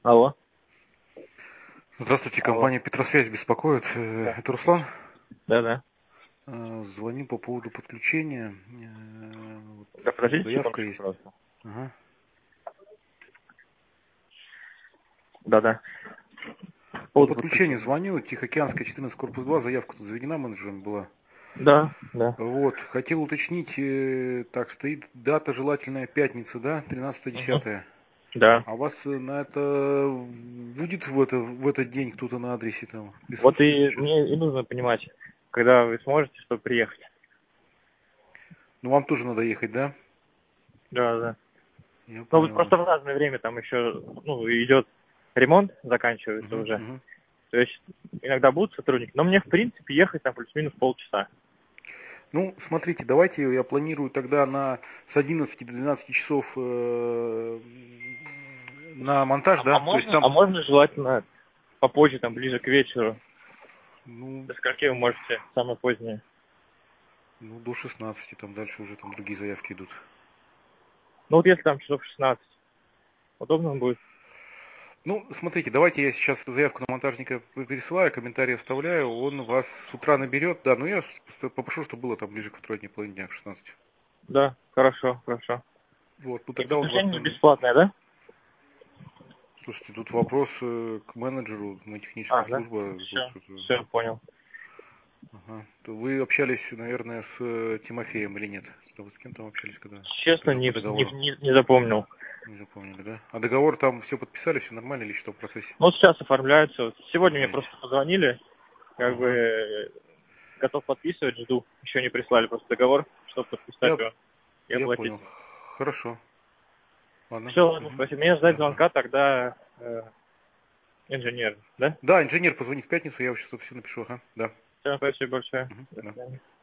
Алло. Здравствуйте, Алло. компания Петросвязь беспокоит. Да. Это Руслан. Да. Звоню по поводу подключения. Да, Вот подождите заявка секундочку, есть. пожалуйста. Ага. Да. По По поводу подключению подключения. звоню. Тихоокеанская 14, корпус 2. Заявка тут заведена менеджером была. Да. Вот. Хотел уточнить. Так, стоит дата желательная пятница, да? Угу. 13-10. Да. А у вас на это будет в этот день кто-то на адресе там Вот присутствует и сейчас? мне и нужно понимать, когда вы сможете, чтобы приехать. Ну, вам тоже надо ехать, да? Да. Я Ну, вот понял вас. просто в разное время там еще, идет ремонт, заканчивается Угу, уже. угу. То есть иногда будут сотрудники, но мне, в принципе, ехать там плюс-минус полчаса. Ну, смотрите, давайте я планирую тогда с 11 до 12 часов на монтаж, А да? То есть можно, там, желательно попозже, там, ближе к вечеру. ну, До скольки вы можете, самое позднее? до 16, там дальше уже там другие заявки идут. Ну, вот если там часов 16, удобно будет? Ну, смотрите, давайте я сейчас заявку на монтажника пересылаю, комментарий оставляю, он вас с утра наберет, да, но я попрошу, чтобы было там ближе к второй половине дня, в 16. Да, хорошо. Вот, ну И тогда он вас, подключение не наверное, бесплатное, да? слушайте, тут вопрос к менеджеру, мы техническая Да? служба, тут, Все, понял. ага. То вы общались, наверное, с Тимофеем или нет? С кем там общались, когда Честно, по договору? не запомнил. Не запомнили, да? А договор там все подписали, все нормально или что в процессе? Ну, вот сейчас оформляются. Вот сегодня мне Оформляете? просто позвонили, Ага. готов подписывать, жду. Еще не прислали просто договор, чтобы подписать Я, его и я оплатить. понял. Хорошо. Ладно. Все, ладно, Мгм. спасибо. Мне ждать Ага. звонка тогда инженер, да? Да, инженер позвонит в пятницу, я сейчас все напишу, ага. Да. Все, спасибо большое. Мгм. До Да. свидания.